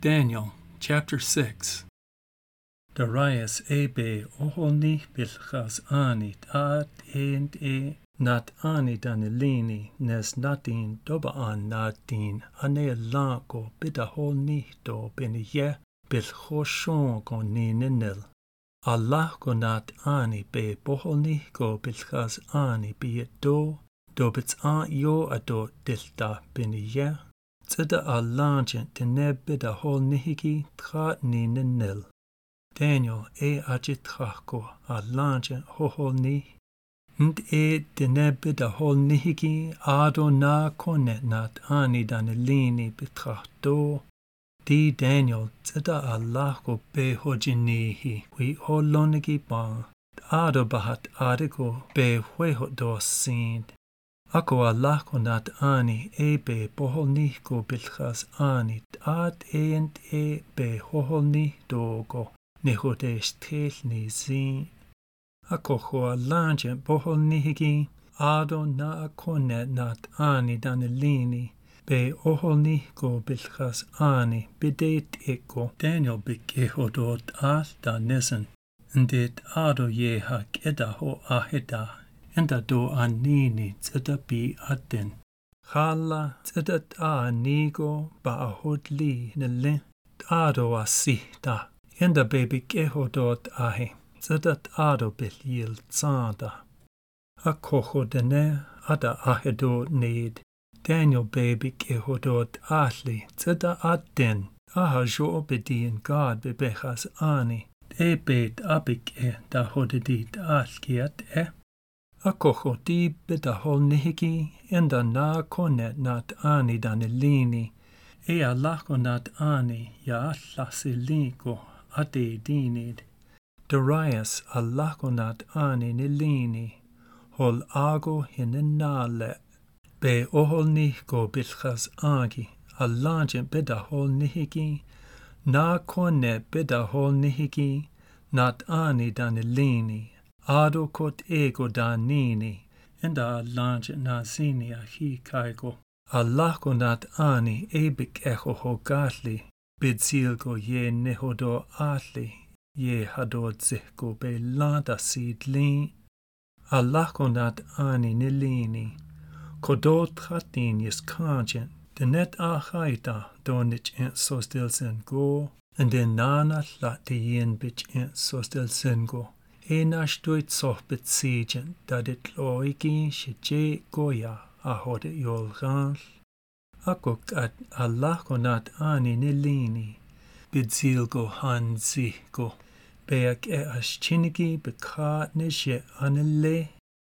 Daniel chapter 6. Darius ebe oholni bilchas anit ad and nat anit anilini nes natin dobaan natin ane lanko bidahol nihto benye bilchoshon ko ninil. Allah ko nat ani be boholni ko bilchas ani be do bits an yo ado dilta benye. Zida allangen tenebbe da hol nihigi tra ninil. Daniel ajitrako allangen hohol ni. Tenebbe da hol nihigi ado na konet nat ani danelini betrachto. Di Daniel zida allako be hojinihi wi holonigi ban. Ado bahat adego be huehot dos sind. Ako Allah ko nat ani ebe boholni ko bilchas ani ad be hoholni dogo nehodesh tel ni zin. Ako ho allange boholni higi ado na akone nat ani danelini be oholni ko bilchas ani bidet eko Daniel bekehodot al da nesen ndet ado yeha keda ho aheda. Enda do anini zeta bi aten. Khala zeta nigo ba ahodli nele. Ado asihta. Enda baby kehodot ahe. Zeta ado belyil zanda. Akoho dene ada ahedo need. Daniel baby kehodot ahli. Zeta aten. Aha jo bedien God bebechas ani. Ebet abik da hodedit alkiat Akoho di bidahol nihigi enda na konet nat ani danelini alako nat ani ya lasiligo ade dinid. Darius alako nat ani nilini hol ago hinenale be ohol nihgo bilchas agi allangen bidahol nihigi na konet bidahol nihigi nat ani danelini Ado kot ego danini, enda lange nazini ahi kaigo. Allah ko nat ani ebik echo hogatli, bidzilgo ye nehodo atli, ye hadod zihgo be landa sidlin. Allah ko nat ani nilini, kodot tratin yes kangen, de net ahaita donich en sostelsen go, en de nana latien bich en sostelsen go. Enash doit soh betsiegen, dat het loigi shije goya ahode yolgal. Akok at Allah konat ani nilini, bidzilgo hanzigo. Beak aschinigi bekat nishe anele,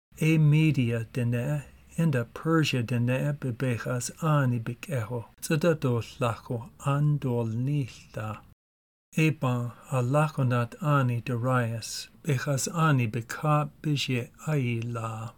media dene, enda Persia dene bebechas ani bekeho, zedado lacho andol nilda. Eban Allah konat ani Darius, bechas ani bekat bije aila.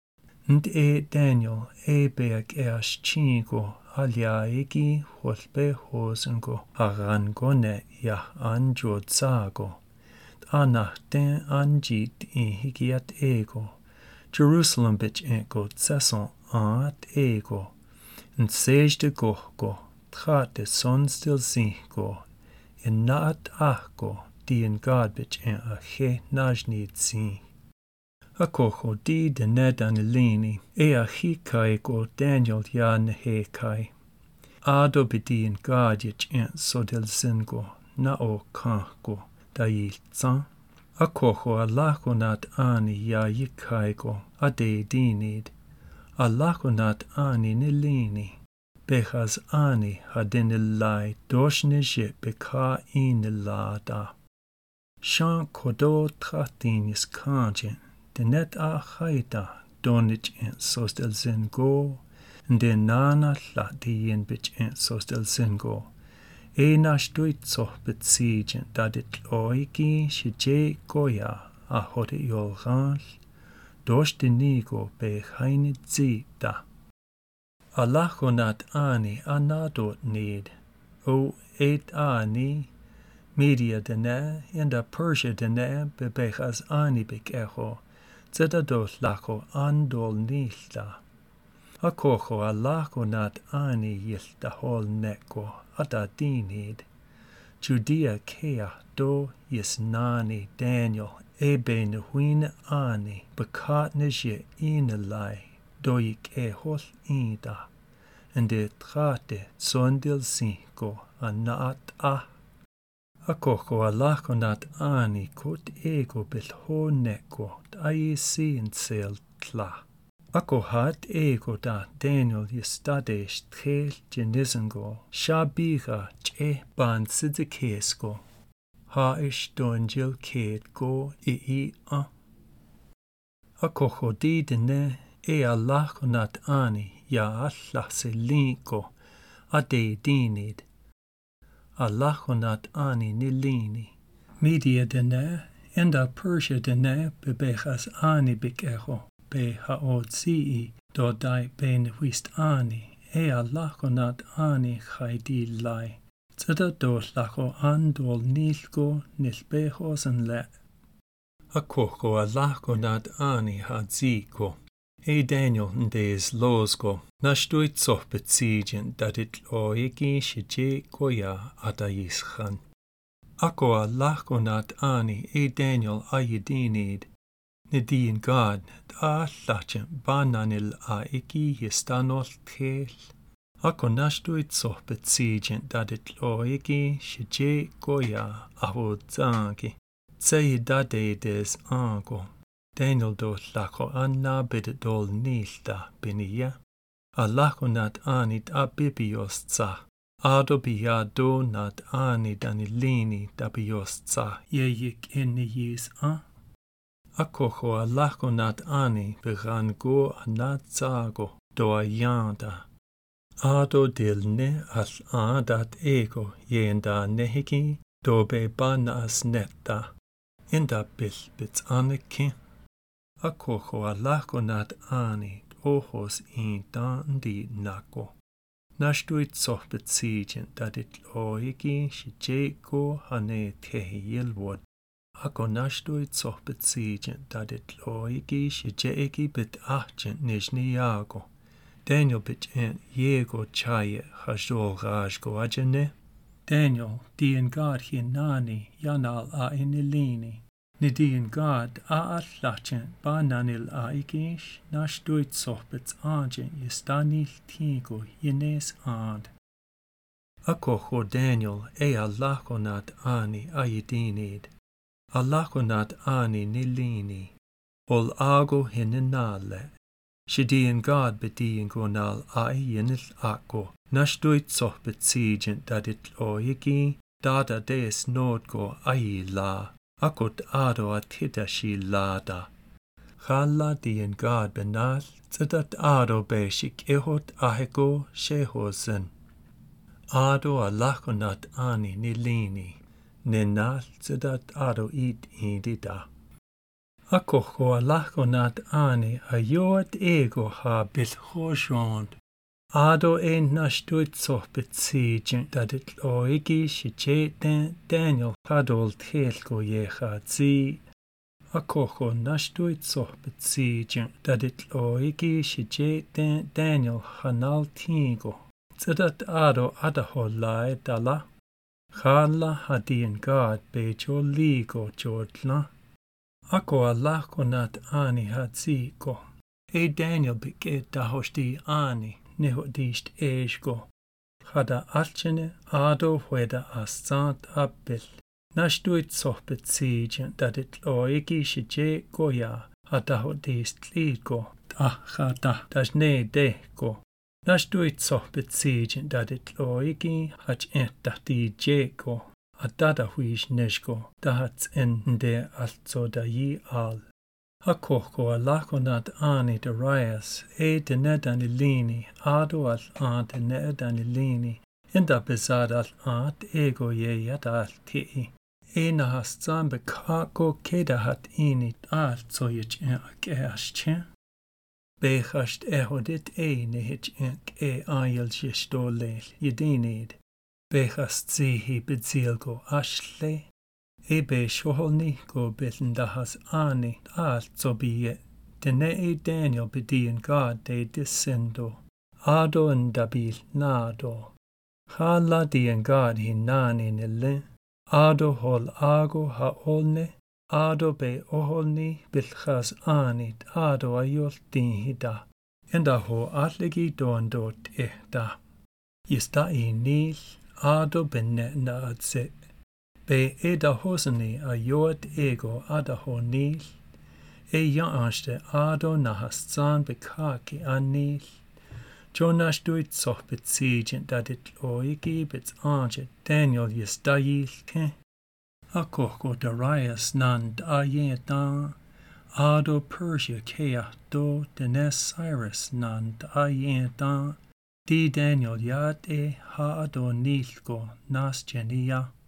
Daniel beak chingo alyaigi holbe hosengo harangone ya anjodzago. Anachten anjit higiat ego. Jerusalem bich ego tseson at ego. Sejde gohgo, trat de son stil zingo. In naat achgo, die in Godbich en ache najnid zien. Akoho di de ned anelini, achi kai go Daniel ya nehe kai. Ado bedi in Godich en sodel zingo, na o kango, da yiltsan. Akoho alako nat ani ya yikai go, ade dinid. Alako nat ani nilini. Bechas ani hadinilai doshnishe beka inilada. Shan kodo tratinis kangen, de net achaita donich en sostel zingo, de nana latien bich en sostel zingo. Enash duitzoch betsiegen, dat it loigi shije goya ahote yolgal, dosh de nigo bechainit zita. Allah konat ani anadot need. O ani media dene enda Persia dene bebechas ani bekeho. Zedadot lacho andol nilda. Akoho Allah konat ani yilda hol neko adadinid. Judea kea do yisnani Daniel ebe nuhina ani bekat nije inelai do ik hol ida en de trate sondil sinko anaat Akoko alakonat ani kot ego bil honeko ai sin sel tla. Ako hat ego da Daniel yestades trel jenizengo shabiga che ban sidikesko. Ha ish donjil ked go a. Akoko didene alakonat ani ya alla selinko ade dinid. Alakonat ani nilini. Media dene enda Persia dene bebechas ani bikeho be haot sii do dai ben wist ani alakonat ani chaidi lai. Zeta do lako andol nilko nilbechos en le. Akoko alakonat ani hadziko. Daniel ndes losgo, nashtuit sohbet siegen dat it oigi shije koya atayishan. Ako alakonat ani Daniel ayedinid, nedien God lachen bananil aiki yistanol tel. Ako nashtuit sohbet siegen dat it oigi shije koya ahodzangi. Zei dade des ango. Daniel do lako anna bid dol nilda biniya. Alakonat anit abibiostsa. Ado biyado nat ani danilini dabiostsa. Yeyik inni yis Akoko alakonat ani birango anatsago do ayanda. Ado dilne al dat ego yenda nehiki do be banas netta. Inda bil bits aniki. Akoko alakonat ani ojos in dandi nako. Nashtuit sohbet siegen dat it oigi shijeko hane tehiyilwod. Ako nashtuit sohbet siegen dat it oigi shijeki bit ahjent nijniyago. Daniel bit en yego chaye hajol rajgo ajene. Daniel dien God hinani yanal inilini. Nidien God lachen bananil aigish nashtuit sohbets agen yistanil tigo yines ad. Akoko Daniel alakonat ani ayedinid. Alakonat ani nilini. Ol ago hininale. Shidien God bedien gonal ayenil ako. Nashtuit sohbet siegen dadit oigi dada des nodgo ayila. Akot ado atidashi lada. Challa dien God benal, zedat ado beshik ehot ahego shehosen. Ado alakonat ani nilini, nenal zedat ado idida. Akoko alakonat ani ayoat ego ha bilhoshond. Ado nashtuit sohbet siegen dat it oigi shije Daniel kadol telko yecha zi. Akoko nashtuit sohbet siegen dat it oigi shije Daniel hanal tigo. Zedat ado adaholai dala. Challa hadien God bejo ligo jodla. Ako alakonat ani hadziko. Daniel bike dahoshti ani. Nehodist eshgo. Hada alchene ado hueda asant abbil. Nashtuit sohbet siegen dat it oigi shije goya. Hada hodist ligo. Hada dashne deko. Nashtuit sohbet siegen dat it oigi hach dahti jego. Adada huish neshgo. Dahats de also da yi al. Akoko alakonat ani Darius de nedanilini ado al de nedanilini inda bezad al ego ye yada al tii. Nahas zambe kako kedahat init al zoyich aschchen. Bechast ehodit nehich ayel jistolel yedinid. Bechast zihi bezilgo ashle. Ebe shoholni go bitten dahas ani so be it. Dene Daniel bedien God de descendo. Ado en dabil nado. Hala di en God hi nani nile. Ado hol ago ha olne. Ado be oholni bilchas anit ado ayol hida. Enda ho atlegi don dot da. Yista I nil ado benet na adse. Be eda hosani ayot ego ada ho nil. Ja anste ado na hassan bekaki anil. Jonas duit soch beziegen dat it oigi bits ange Daniel yistayilke. Akoko Darius nan dayetan. Ado Persia kea do denes Cyrus nan dayetan. Di Daniel yad ha ado nilko nas genia.